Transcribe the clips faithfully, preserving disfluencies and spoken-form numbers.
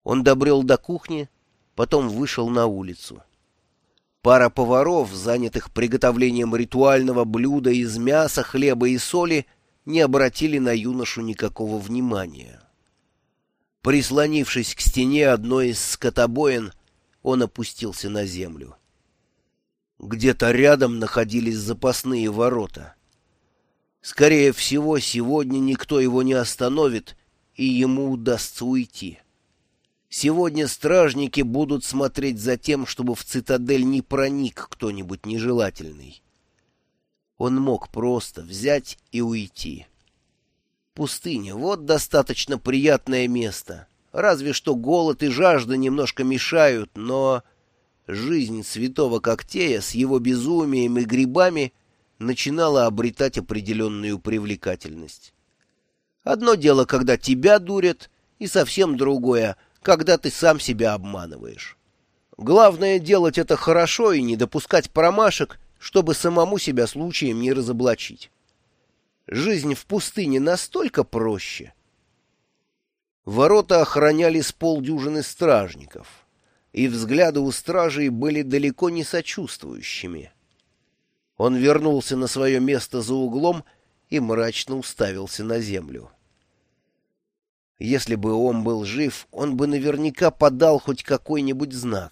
Он добрел до кухни, потом вышел на улицу. Пара поваров, занятых приготовлением ритуального блюда из мяса, хлеба и соли, не обратили на юношу никакого внимания. Прислонившись к стене одной из скотобоин, он опустился на землю. Где-то рядом находились запасные ворота. Скорее всего, сегодня никто его не остановит, и ему удастся уйти. Сегодня стражники будут смотреть за тем, чтобы в цитадель не проник кто-нибудь нежелательный. Он мог просто взять и уйти. Пустыня — вот достаточно приятное место. Разве что голод и жажда немножко мешают, но жизнь святого Коктея с его безумием и грибами начинала обретать определенную привлекательность. Одно дело, когда тебя дурят, и совсем другое — когда ты сам себя обманываешь. Главное — делать это хорошо и не допускать промашек, чтобы самому себя случаем не разоблачить. Жизнь в пустыне настолько проще. Ворота охраняли с полдюжины стражников, и взгляды у стражей были далеко не сочувствующими. Он вернулся на свое место за углом и мрачно уставился на землю. Если бы он был жив, он бы наверняка подал хоть какой-нибудь знак.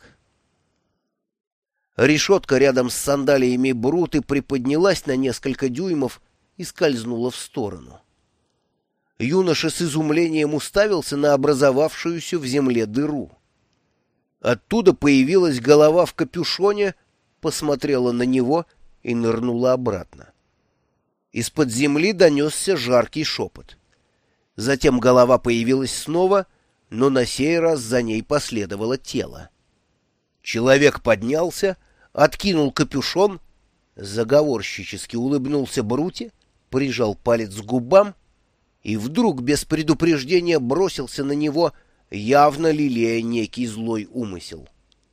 Решетка рядом с сандалиями Бруты приподнялась на несколько дюймов и скользнула в сторону. Юноша с изумлением уставился на образовавшуюся в земле дыру. Оттуда появилась голова в капюшоне, посмотрела на него и нырнула обратно. Из-под земли донесся жаркий шепот. Затем голова появилась снова, но на сей раз за ней последовало тело. Человек поднялся, откинул капюшон, заговорщически улыбнулся Бруте, прижал палец к губам и вдруг без предупреждения бросился на него, явно лелея некий злой умысел.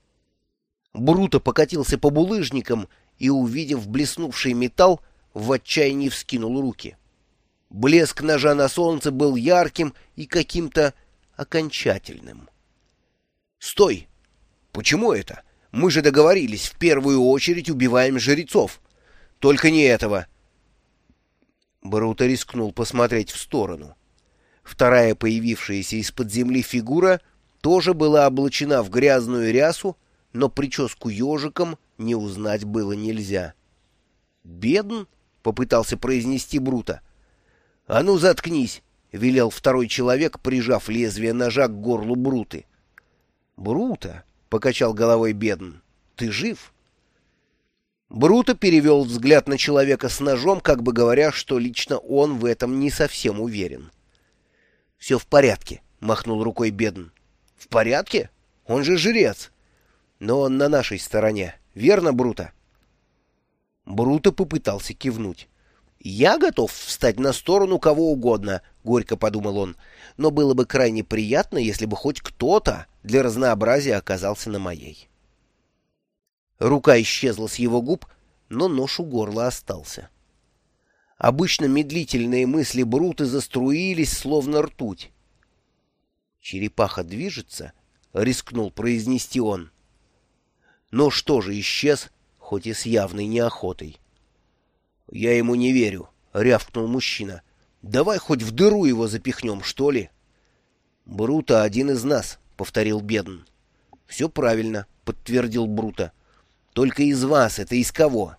Бруто покатился по булыжникам и, увидев блеснувший металл, в отчаянии вскинул руки. Блеск ножа на солнце был ярким и каким-то окончательным. «Стой! Почему это? Мы же договорились, в первую очередь убиваем жрецов. Только не этого!» Бруто рискнул посмотреть в сторону. Вторая появившаяся из-под земли фигура тоже была облачена в грязную рясу, но прическу ежиком не узнать было нельзя. «Бедн?» — попытался произнести Бруто. «А ну, заткнись!» — велел второй человек, прижав лезвие ножа к горлу Бруты. «Бруто!» — покачал головой Бедн. «Ты жив?» Бруто перевел взгляд на человека с ножом, как бы говоря, что лично он в этом не совсем уверен. «Все в порядке», — махнул рукой Бедн. «В порядке? Он же жрец. Но он на нашей стороне. Верно, Бруто?» Бруто попытался кивнуть. «Я готов встать на сторону кого угодно», — горько подумал он, «но было бы крайне приятно, если бы хоть кто-то для разнообразия оказался на моей». Рука исчезла с его губ, но нож у горла остался. Обычно медлительные мысли Бруты заструились, словно ртуть. «Черепаха движется?» — рискнул произнести он. Нож тоже исчез, хоть и с явной неохотой. «Я ему не верю», — рявкнул мужчина. «Давай хоть в дыру его запихнем, что ли?» «Бруто один из нас», — повторил Бедн. «Все правильно», — подтвердил Бруто. «Только из вас, это из кого?»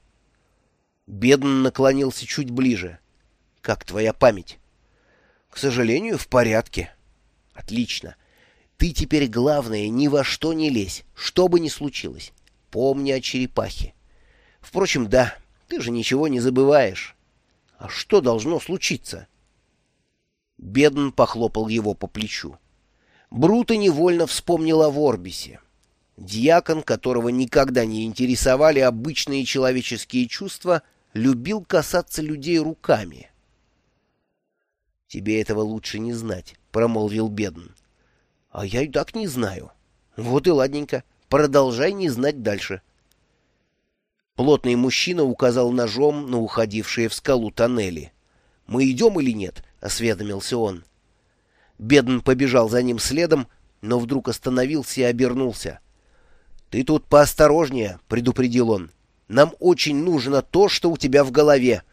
Бедн наклонился чуть ближе. «Как твоя память?» «К сожалению, в порядке». «Отлично. Ты теперь, главное, ни во что не лезь, что бы ни случилось. Помни о черепахе. Впрочем, да, ты же ничего не забываешь. А что должно случиться?» Бедн похлопал его по плечу. Бруто невольно вспомнил о Ворбисе. Дьякон, которого никогда не интересовали обычные человеческие чувства, любил касаться людей руками. «Тебе этого лучше не знать», — промолвил Бедн. «А я и так не знаю. Вот и ладненько. Продолжай не знать дальше». Плотный мужчина указал ножом на уходившие в скалу тоннели. «Мы идем или нет?» — осведомился он. Бедн побежал за ним следом, но вдруг остановился и обернулся. «Ты тут поосторожнее», — предупредил он. «Нам очень нужно то, что у тебя в голове.